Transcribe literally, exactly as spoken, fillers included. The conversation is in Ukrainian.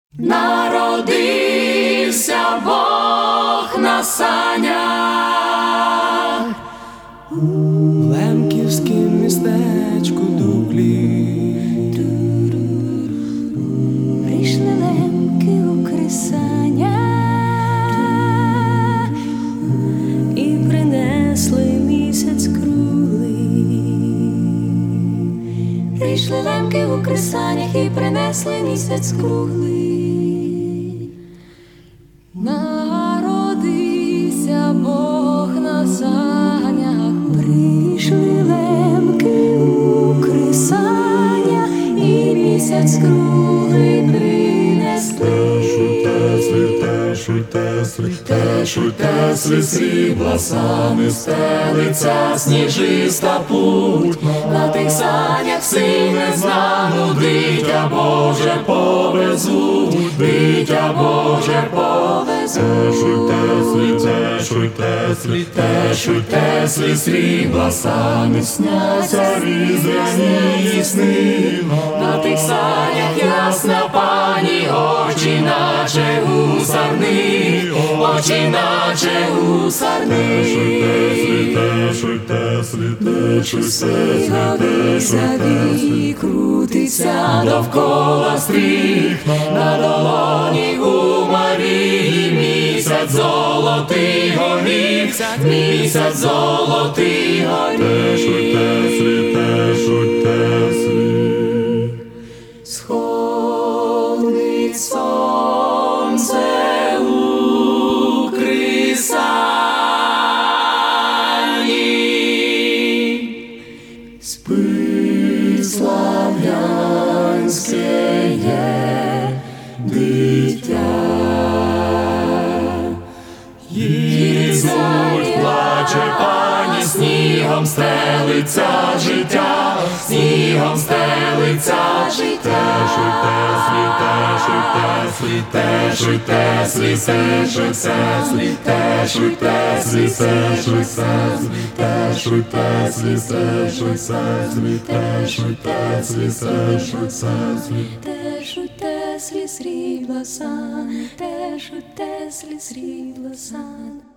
Народився Бог на санях в лемківськім містечку Дуглі. Прийшли лемки у кресанях і принесли місяць круглий. Прийшли лемки у кресанях і принесли місяць круглий. Народився Бог на санях, прийшли лемки у кресанях і місяць круглий принесли. Шуйте, сліте, шуйте, слі срібла сани, стелиться сніжиста путь. На тих санях син незнану, дитя Боже повезуть, дитя Боже повезуть. Шуйте, сліте, шуйте, сліте, шуйте, слі срібла сани, сняться різдвяні сни. На тих санях ясна пані, очі наче гусарни, очі наче гусарни. Шуйте, сліте, шуйте, сліте, шуйте, сліте, шуйте, крутиться довкола стріх, на долоні у Марії місяць золотий горіх, місяць золотий горіх. Шуйте, сліте, шуйте, сліте, сходить сонце у кресанні, спить слав'янське дитя. Їздуть, плаче пані, снігом стелиться життя, снігом стелиться життя. Шуйте, сліте, шуйте, сліте, шуйте, сліте, шуйте, сліте, шуйте, сліте, шуйте, сліте, шуйте, сліте, шуйте, сліте, шуйте, сліте. Шуйте, слі срібла сан, те шуйте, слі срібла сан.